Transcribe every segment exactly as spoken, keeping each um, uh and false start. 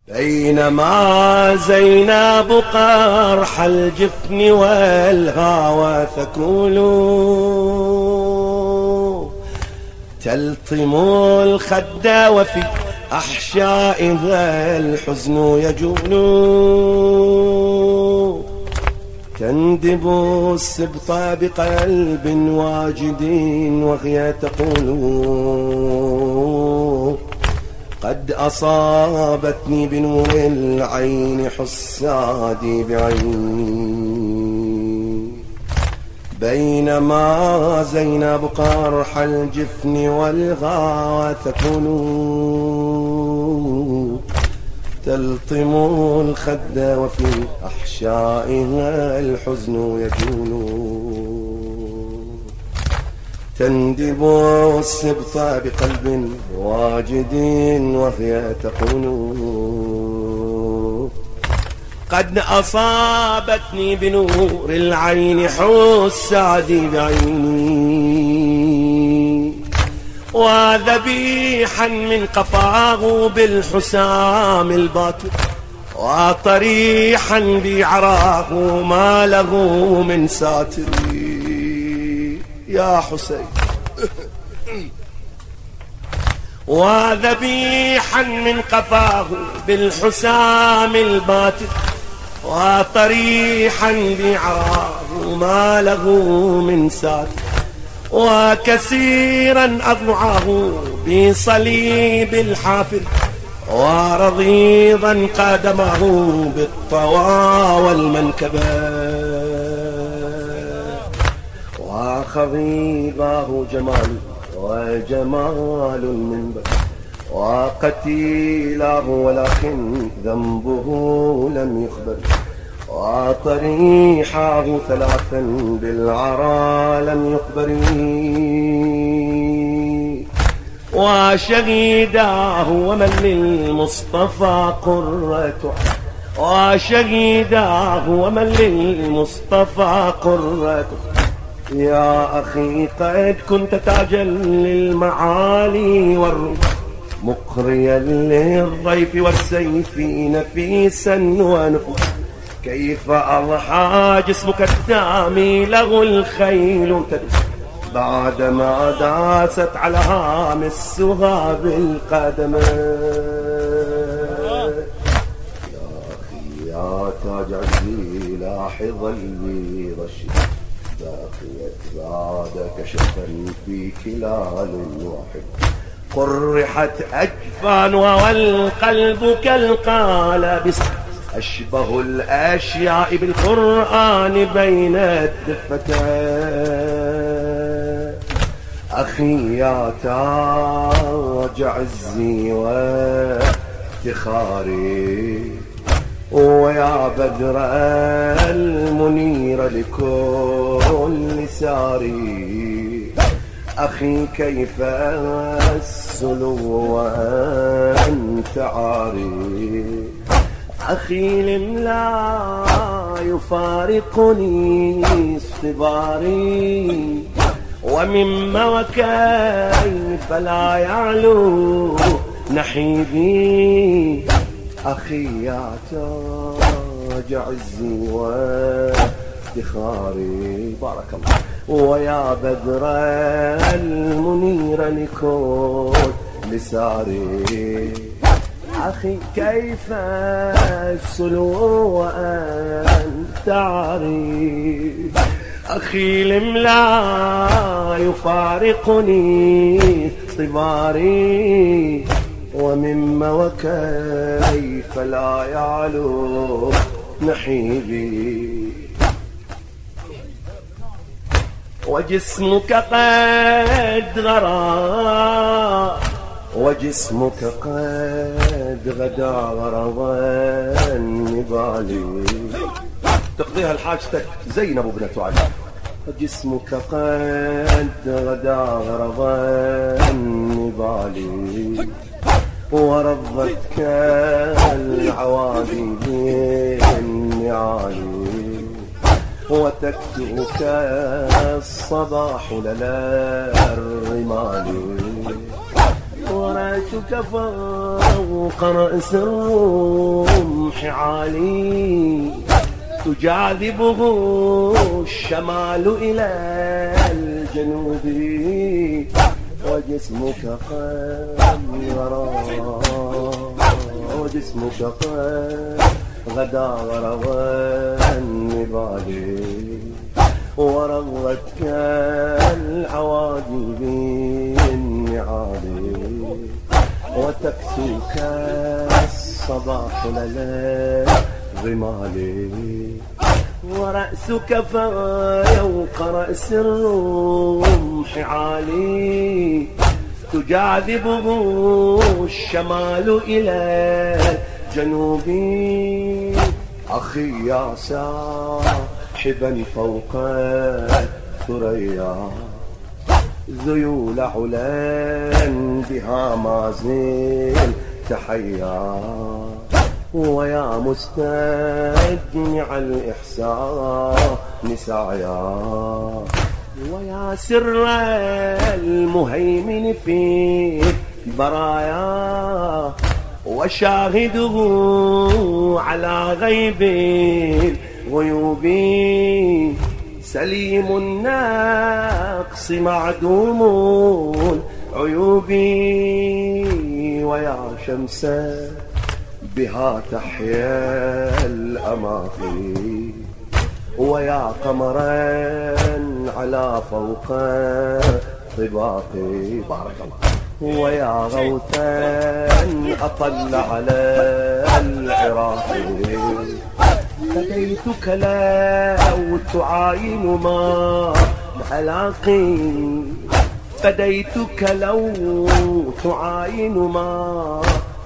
بينما زينب قرح الجفن والهوى ثكول تلطم الخد وفي أحشائها الحزن يجول تندب السبط بقلب واجد وهي تقول قد أصابتني بنور العين حسادي بعيني. بينما زينب قرح الجفن والغاوى تكون تلطم الخد وفي أحشائها الحزن يجول تندب السبط بقلب واجد وهي تقول قد أصابتني بنور العين حسادي بعيني وذبيحا من قفاه بالحسام الباطل وطريحا بعراه ما له من ساتر يا حسين وذبيحا من قفاه بالحسام الباطل وطريحا بعراه ما له من ساتر وكثيرا أضلعه بصليب الحافر ورضيضا قدمه بالطوى والمنكبات وخضيبه جمال وجمال المنبر وقتيله ولكن ذنبه لم يخبر وطريحه ثلاثا بالعرى لم يخبر وشهيداه ومن للمصطفى قرة وشهيداه ومن للمصطفى قرة يا أخي قد كنت تاجا للمعالي والروح مقريا للضيف والسيف نفيسا ونفوس كيف أضحى جسمك التامي له الخيل تدوس بعدما داست على هام السها بالقدمين يا أخي يا تاج عزي لاحظ البيض الشيء باقيت بعدك شفا في كلال واحد قرحت أجفان والقلب كالقالب أشبه الأشياء بالقرآن بين الدفتين أخي يا تاج عزي وافتخاري ويا بدر المنير لكل ساري أخي كيف السلو وأنت عاري أخي لم لا يفارقني اصطباري ومما وكيف لا يعلو نحيبي أخي يا تاج عزي وافتخاري بارك الله ويا بدر المنير لكل ساري أخي كيف السلو وأنت عاري أخي لم لا يفارقني صباري ومما وكيف لا يعلو نحيبي وجسمك قد غرى وجسمك قد غدا غرضا نبالي تقضيها لحاجتك زينب ابنة علي جسمك قد غدا غرضا نبالي ورضتك العوادي بالنعالي وتكتئك الصباح للا الرمال ورأسك فوق رأس الرمح عالي تجاذبه الشمال إلى الجنوب وجسمك قد غرى وجسمك قد غدا غروى النبال ورغتك العوادي بالنعال وتكسوك الصباح للا غمال ورأسك فوق رأس الرمح عالي تجاذبه الشمال إلى الجنوب أخي يا صاحبا فوق الثريا ذيول علا بها ما زلت حيا ويا مستجمع الإحسان سعيا ويا سر المهيمن في برايا وشاهده على غيب الغيوب سليم النقص معدوم العيوب ويا شمسا بها تحيا الأماقي ويا قمرا على فوق طباقي بارك الله ويا غوثا أطل على العراق فديتك لو تعاين ما ألاقي فديتك لو تعاين ما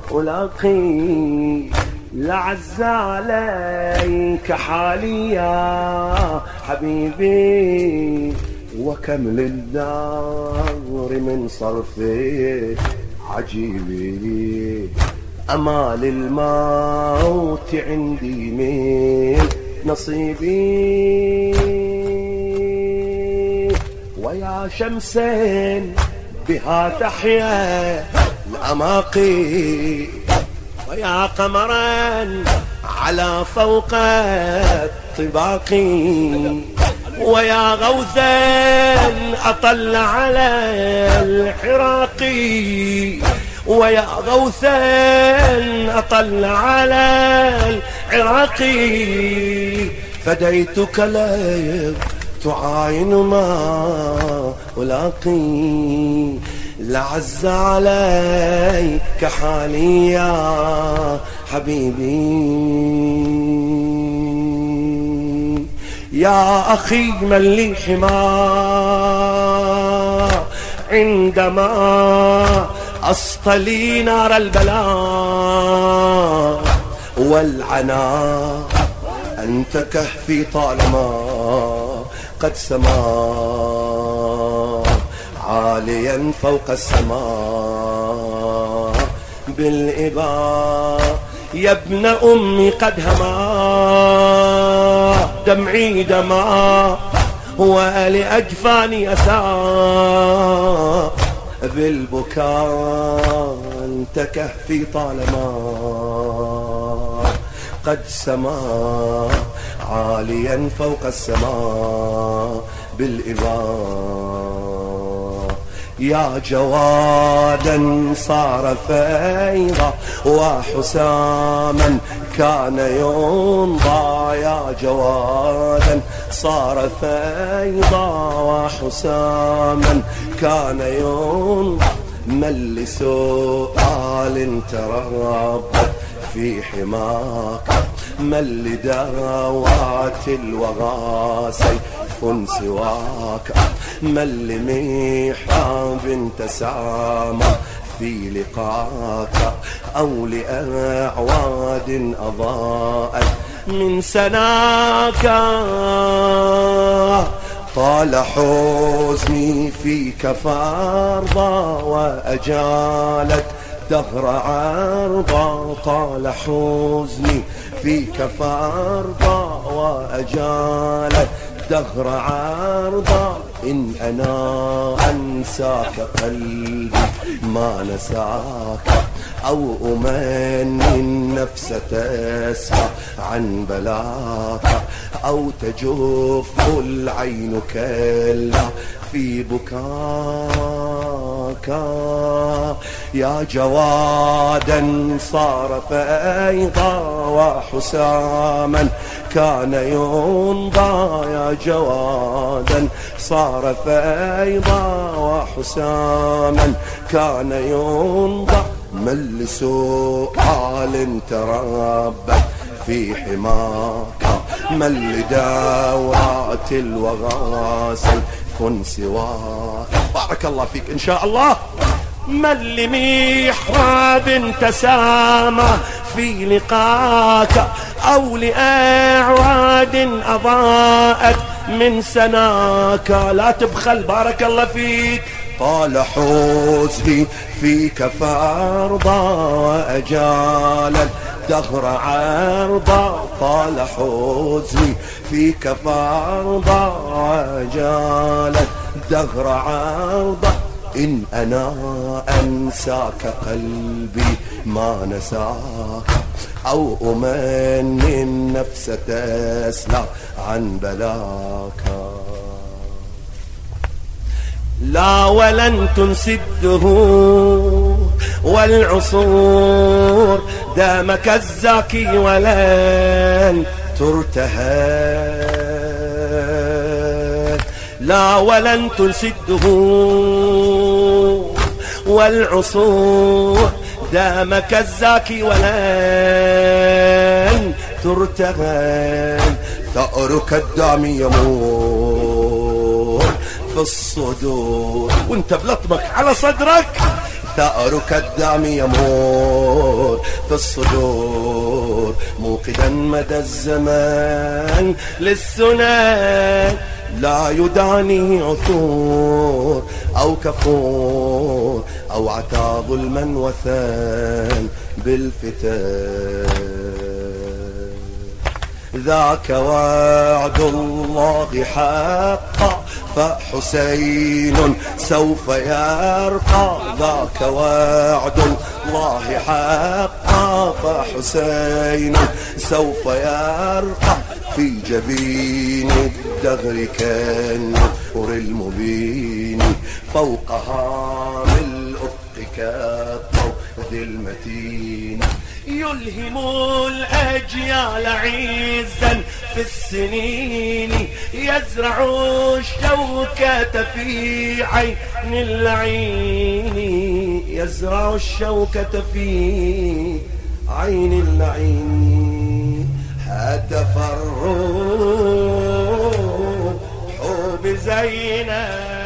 ألاقي لعز عليك حالي يا حبيبي وكم للدار من صرفي عجيبي أما للموت عندي من نصيبي ويا شمس بها تحيا الأماقي ويا قمرا على فوق الطباق ويا غوثا أطل على الحراق ويا غوثا أطل على العراق فديتك لا تعاين ما ألاقي لعز عليك حالي يا حبيبي يا أخي من لي حماه عندما أصطلي نار البلاء والعناء أنت كهفي طالما قد سما عاليا فوق السماء بالإباء يا ابن أمي قد هما دمعي دما ولأجفاني أساء بالبكاء أنت كهفي طالما قد سما عاليا فوق السماء بالإباء يا جوادا صار فيضا وحساما كان يمضى يا جوادا صار فيضا وحساما كان يمضى من لسؤال تربت في حماك من لدعوات الوغى سيف سواك من لمحراب تسامى في لقاك أو لأعواد أضاءت من سناك طال حزني فيك فارضا وأجالت دهر عرضا طال حزني فيك فارضا وأجالت دهر عرضا إن أنا أنساك قلبي ما نساك، أو أمني النفس تسعى عن بلاك، أو تجف العين كلا في بكاك. يا جوادا صار فيضا وحساما كان ينضى، يا جوادا صار فيضا وحساما كان ينضى. من لسؤال تربت في حماك، من لدورات الوغى سيف سواك. بارك الله فيك إن شاء الله. من لمحراب تسامى في لقاك، أو لأعواد أضاءت من سناك. لا تبخل بارك الله فيك. طال حزني فيك فارضى وأجالا دهر عرضا، طال حزني فيك فارضى وأجالا دهر عرضا. إن أنا أنساك قلبي ما نساك، أو أمني النفس تسلى عن بلاك. لا ولن تنسي الدهور والعصور دامك الزاكي ولن ترتهى. لا ولن تنسي الدهور والعصور دامك الزاكي ولن ترتهى. ثأرك الدام يمور في الصدور، وانت بلطمك على صدرك. ثأرك الدم يمور في الصدور موقدا مدى الزمان للسنان. لا يدعني عثور أو كفور أو عتى ظلما وثان بالفتان. ذاك وعد الله حقا فحسين سوف يرقى. ذاك وعد الله حقا فحسين سوف يرقى. في جبين الدهر كالنور المبين، فوق هام الأفق كالطود المتين. يلهم الأجيال عزا في السنين، يزرع الشوكة في عين اللعين. يزرع الشوكة في عين اللعين. هتف الروح بزينب